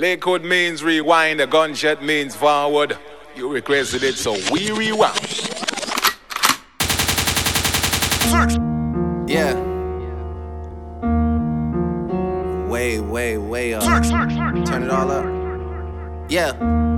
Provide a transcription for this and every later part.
Lakewood means rewind, the gunshot means forward. You requested it, so we rewind. Yeah. Way up. Turn it all up. Yeah.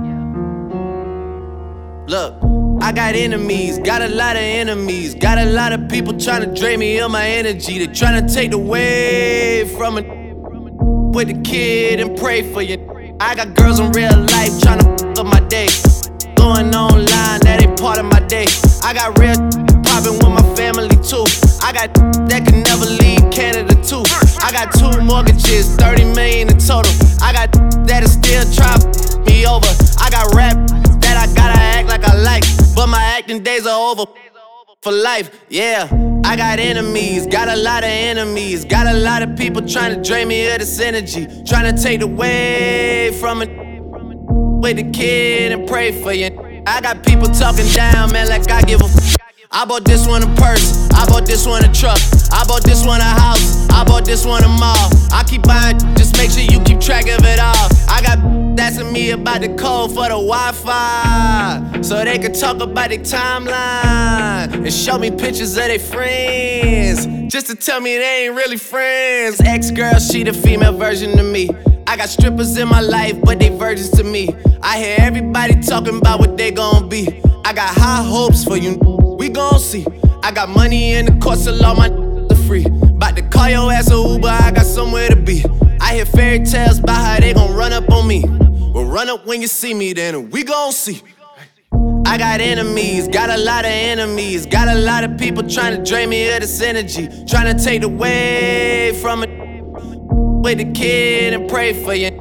Look, I got enemies, got a lot of enemies. Got a lot of people trying to drain me of my energy. They trying to take away from it. With the kid and pray for you. I got girls in real life trying to f up my day. Going online, that ain't part of my day. I got real popping with my family too. I got that can never leave Canada too. I got 2 mortgages, 30 million in total. I got that'll still try me over. I got rap that I gotta act like I like, but my acting days are over for life, yeah. I got enemies, got a lot of enemies. Got a lot of people trying to drain me of this energy. Trying to take away from it. With the kid and pray for you. I got people talking down, man, like I give a f. I bought this one a purse, I bought this one a truck, I bought this one a house, I bought this one a mall. I keep buying, just make sure you keep track of it all. I got asking me about the code for the Wi-Fi, so they could talk about their timeline and show me pictures of their friends, just to tell me they ain't really friends. Ex-girl, she the female version of me. I got strippers in my life, but they virgins to me. I hear everybody talking about what they gon' be. I got high hopes for you, we gon' see. I got money in the course of law, my are free. Bout to call your ass a Uber, I got somewhere to be. I hear fairy tales about how they gon' run up on me. Well, run up when you see me, then we gon' see. I got enemies, got a lot of enemies. Got a lot of people trying to drain me of this energy. Trying to take away from it. With the kid and pray for you.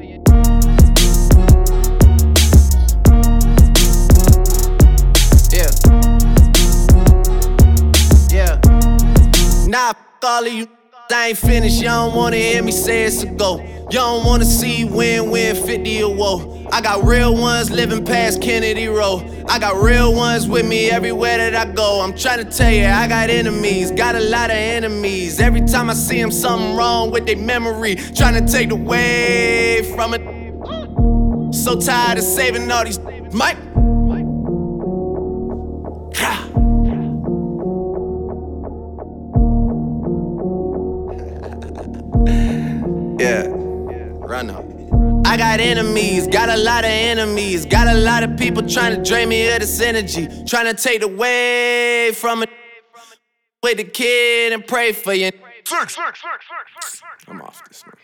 Nah, f all of you, I ain't finished. You don't wanna hear me say it's a go. You don't wanna see win 50 or woe. I got real ones living past Kennedy Road. I got real ones with me everywhere that I go. I'm trying to tell you, I got enemies, got a lot of enemies. Every time I see them, something wrong with their memory. Trying to take away from it. So tired of saving all these Mike. Yeah, run up. I got enemies, got a lot of enemies. Got a lot of people trying to drain me of this energy. Trying to take away from it. With the kid and pray for you. I'm off this, man.